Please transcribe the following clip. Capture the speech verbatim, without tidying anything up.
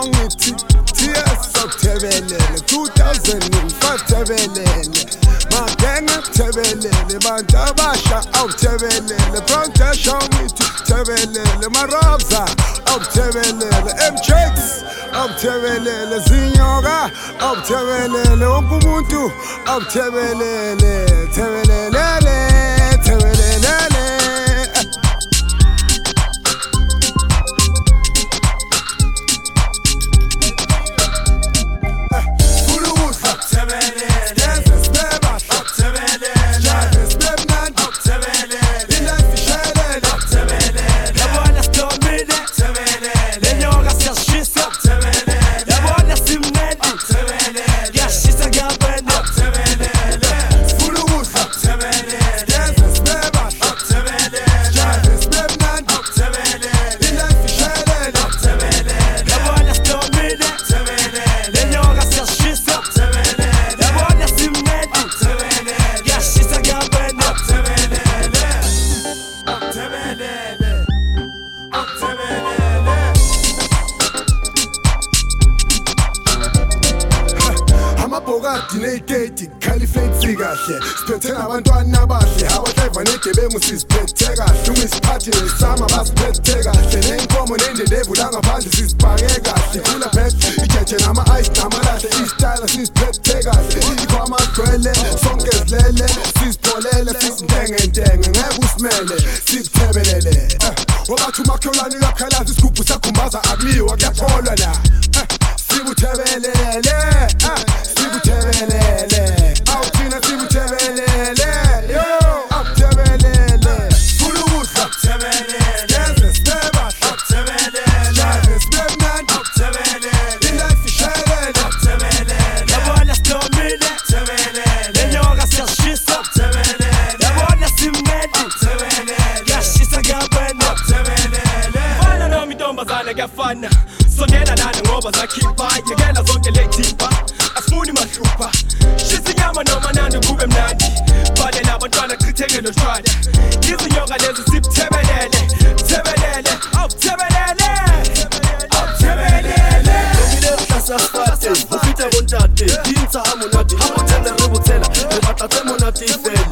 ngithi T S awuthebelele two thousand five thebelele Magenge thebelele bantu abasha awuthebelele Foundation ngithi thebelele Marobza awuthebelele M Jakes awuthebelele Zinyoka awuthebelele wonke umuntu awuthebelele thebelele thebelele Dinegate Caliphate kahle siphethe abantwana abahle abadriver negebengu sisiphethe kahle umisiphathi nesama basiphethe kahle nenkomo nendevu la ngaphandle sisibhake kahle kula pet ijeje nama ice namalahle istyle sisiphethe kahle ikhoma gwele sonke silele sisipholele sisintenge ntenge ngeke usimele sithebelele wabathi umakholani uyakhalaza isigubhu sakhumbaza akuliwa kuyapholwa la sibuthebelele Sibutebelele, awuthina sibutebelele, yo, awuthebelele, fulukuhla, awuthebelele, yenze sibebahle, awuthebelele, yenze sibemnandi, awuthebelele, ilife ishelele, awuthebelele, yabona sidomile, awuthebelele, lenyoka siyashisa, awuthebelele, yabona simnandi, awuthebelele, yashisa kuyabwena, awuthebelele, fana noma intombazane kuyafana, sondela nani ngoba zakhipha, yekela zonke lethipha. Asifuni mahlupha shisa inyama noma nandi kube mnandi balela abantwana chitheke noshwala izinyoka lezi sibuthebelele thebelele awuthebelele awuthebelele ngomile hlasa fate ufita bontate dinsa amonati amothele rebuthela ebathathe monati